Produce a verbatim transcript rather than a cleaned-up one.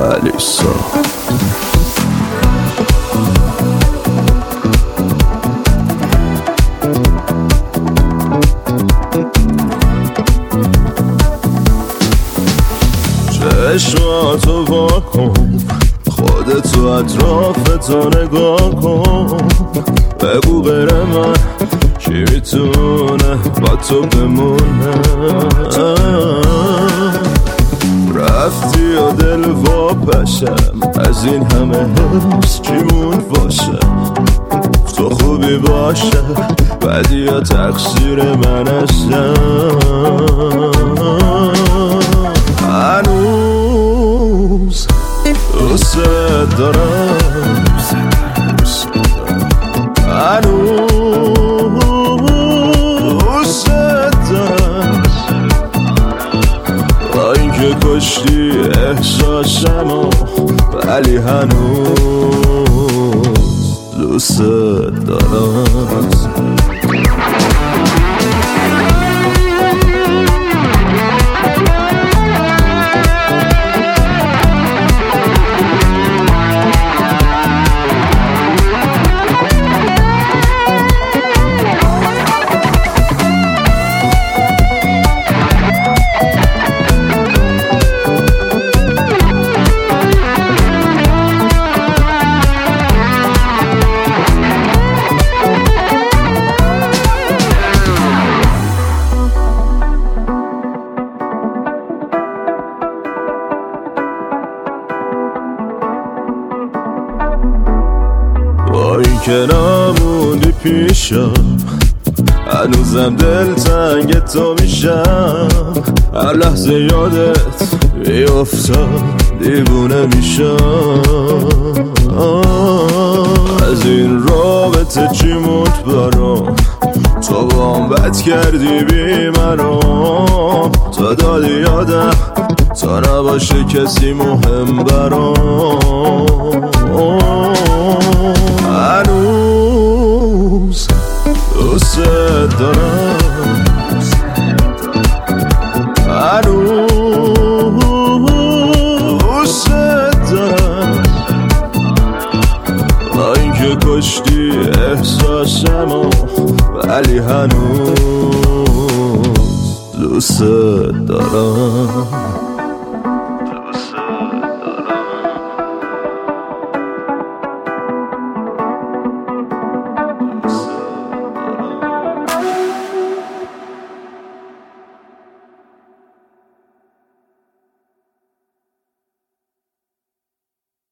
الیسا. چشماتو واکن، خودتو اطرافتو نگاه کن، بگو غیر من کی میتونه با تو بمونه. رفتی و دل واپشم، از این همه حس چی موند باشه. تو خوبی باشه بدی یا تقصیر من هستم. هنوز دوست دارم، هنوز دوست دارم، با اینکه کشتی احساسمو ولی هنوز دوست دارم. با این که نموندی پیشم، هنوزم دل تنگ تو میشم. هر لحظه یادت بیفتم دیوونه میشم. از این رابطه چی موند برام، تو با هم بد کردی بی منام. تا دادی یادم تا نباشه کسی مهم برام. هنوز دوست دارم، هنوز دوست دارم، با اینکه کشتی احساسمو ولی هنوز دوست دارم.